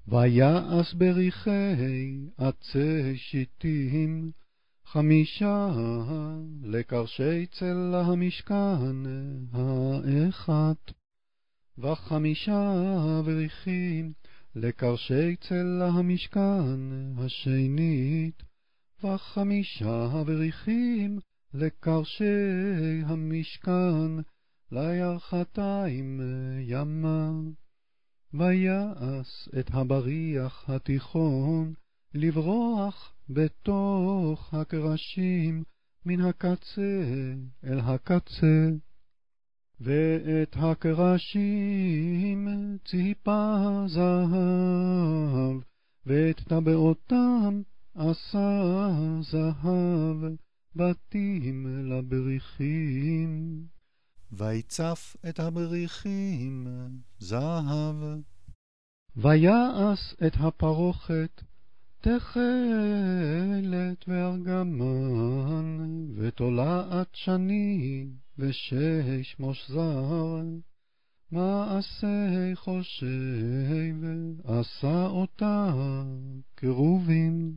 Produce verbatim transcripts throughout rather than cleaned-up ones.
ויעש בריחי עצי שיטים חמישה לקרשי צל המשכן האחד, וחמישה בריחים לקרשי צל המשכן השנית, וחמישה בריחים לקרשי המשכן לירכתיים ימה. ויעש את הבריח התיכון לברוח בתוך הקרשים מן הקצה אל הקצה, ואת הקרשים ציפה זהב, ואת טבעותם עשה זהב, בתים לבריחים. ויצף את הבריחים זהב. ויעש את הפרוכת תכלת וארגמן, ותולעת שני ושש מושזר, מעשה חושב עשה אותה כרובים.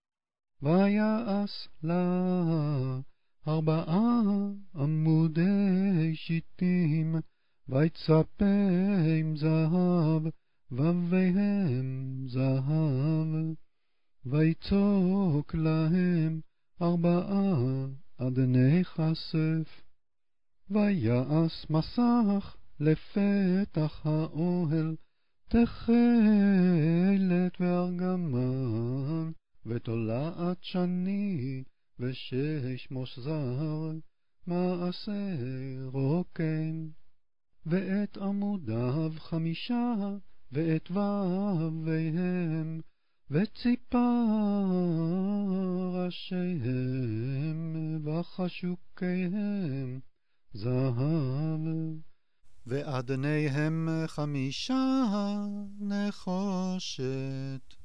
ויעש לה ארבעה עמודי שיטים, ויצפה עם זהב, ובהם זהב, ויצוק להם ארבעה אדני כסף. ויעש מסך לפתח האוהל תכלת וארגמן, ותולעת שני ושש מושזר, מעשה רוקם. ואת עמודיו חמישה, ואת ובביהם, וציפה ראשיהם וחשוקיהם זהב. ואדניהם חמישה נחושת.